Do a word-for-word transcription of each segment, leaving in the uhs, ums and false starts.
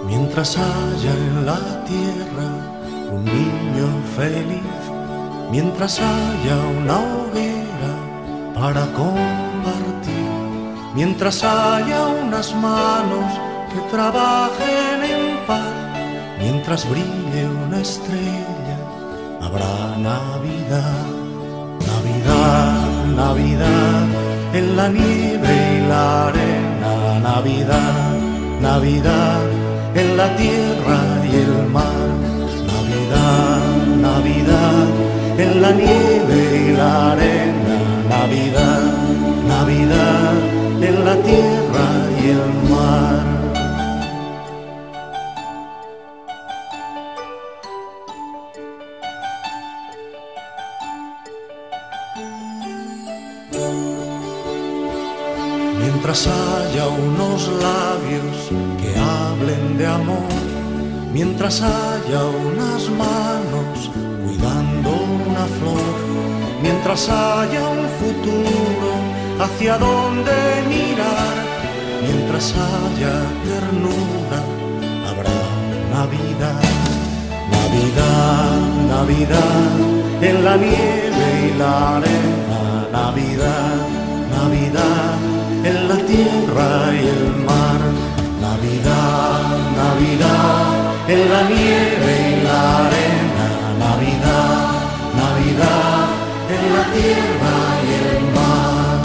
Mientras haya en la tierra un niño feliz, mientras haya una hoguera para compartir, mientras haya unas manos que trabajen en paz, mientras brille una estrella, habrá Navidad. Navidad, Navidad, en la nieve y la arena, Navidad, Navidad, en la tierra y el mar, Navidad, Navidad, en la nieve y la arena, Navidad, Navidad, en la tierra y el mar. Mientras haya unos labios que hablen de amor, mientras haya unas manos cuidando una flor, mientras haya un futuro hacia donde mirar, mientras haya ternura, habrá Navidad. Navidad, Navidad, en la nieve y la arena, Navidad, Navidad, en la tierra y el mar, Navidad, Navidad, en la nieve y la arena, Navidad, Navidad, en la tierra y el mar.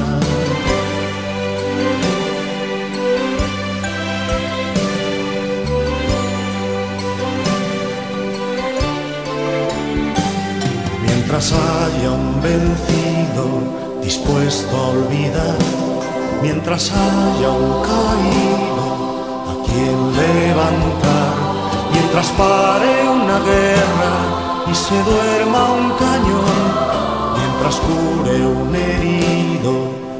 Mientras haya un vencido dispuesto a olvidar, mientras haya un caído a quien levantar, mientras pare una guerra y se duerma un cañón, mientras cure un herido